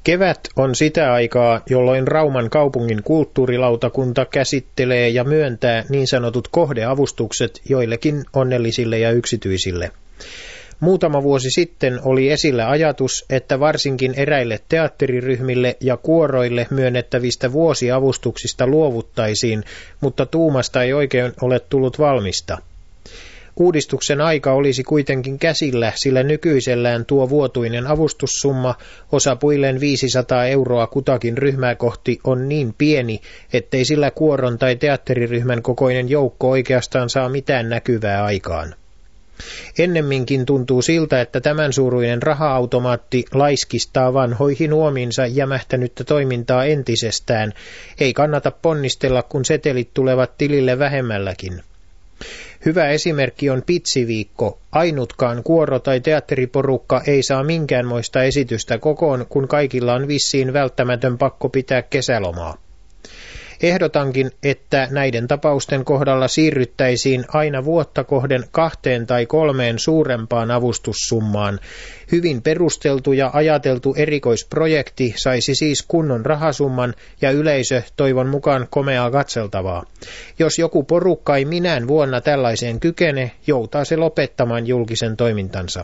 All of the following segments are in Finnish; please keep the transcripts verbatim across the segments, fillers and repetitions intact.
Kevät on sitä aikaa, jolloin Rauman kaupungin kulttuurilautakunta käsittelee ja myöntää niin sanotut kohdeavustukset joillekin onnellisille ja yksityisille. Muutama vuosi sitten oli esillä ajatus, että varsinkin eräille teatteriryhmille ja kuoroille myönnettävistä vuosiavustuksista luovuttaisiin, mutta tuumasta ei oikein ole tullut valmista. Uudistuksen aika olisi kuitenkin käsillä, sillä nykyisellään tuo vuotuinen avustussumma osapuilleen viisisataa euroa kutakin ryhmää kohti on niin pieni, ettei sillä kuoron tai teatteriryhmän kokoinen joukko oikeastaan saa mitään näkyvää aikaan. Ennemminkin tuntuu siltä, että tämän suuruinen raha-automaatti laiskistaa vanhoihin uomiinsa jämähtänyttä toimintaa entisestään, ei kannata ponnistella, kun setelit tulevat tilille vähemmälläkin. Hyvä esimerkki on Pitsiviikko. Ainutkaan kuoro- tai teatteriporukka ei saa minkäänmoista esitystä kokoon, kun kaikilla on vissiin välttämätön pakko pitää kesälomaa. Ehdotankin, että näiden tapausten kohdalla siirryttäisiin aina vuotta kohden kahteen tai kolmeen suurempaan avustussummaan. Hyvin perusteltu ja ajateltu erikoisprojekti saisi siis kunnon rahasumman ja yleisö toivon mukaan komeaa katseltavaa. Jos joku porukka ei minään vuonna tällaiseen kykene, joutaa se lopettamaan julkisen toimintansa.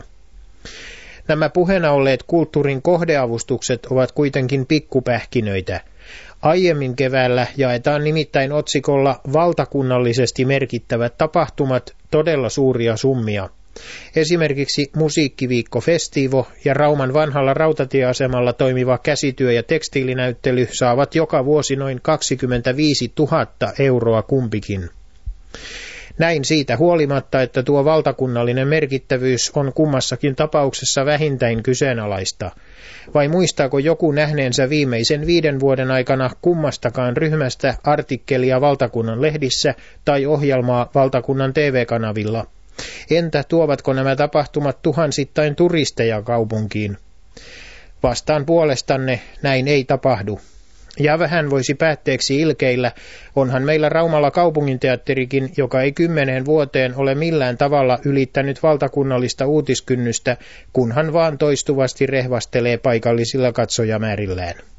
Nämä puheena olleet kulttuurin kohdeavustukset ovat kuitenkin pikkupähkinöitä. Aiemmin keväällä jaetaan nimittäin otsikolla valtakunnallisesti merkittävät tapahtumat todella suuria summia. Esimerkiksi Musiikkiviikko Festivo ja Rauman vanhalla rautatieasemalla toimiva käsityö- ja tekstiilinäyttely saavat joka vuosi noin kaksikymmentäviisituhatta euroa kumpikin. Näin siitä huolimatta, että tuo valtakunnallinen merkittävyys on kummassakin tapauksessa vähintään kyseenalaista. Vai muistaako joku nähneensä viimeisen viiden vuoden aikana kummastakaan ryhmästä artikkelia valtakunnan lehdissä tai ohjelmaa valtakunnan T V-kanavilla? Entä tuovatko nämä tapahtumat tuhansittain turisteja kaupunkiin? Vastaan puolestanne, näin ei tapahdu. Ja vähän voisi päätteeksi ilkeillä, onhan meillä Raumalla kaupunginteatterikin, joka ei kymmeneen vuoteen ole millään tavalla ylittänyt valtakunnallista uutiskynnystä, kunhan vaan toistuvasti rehvastelee paikallisilla katsojamäärillään.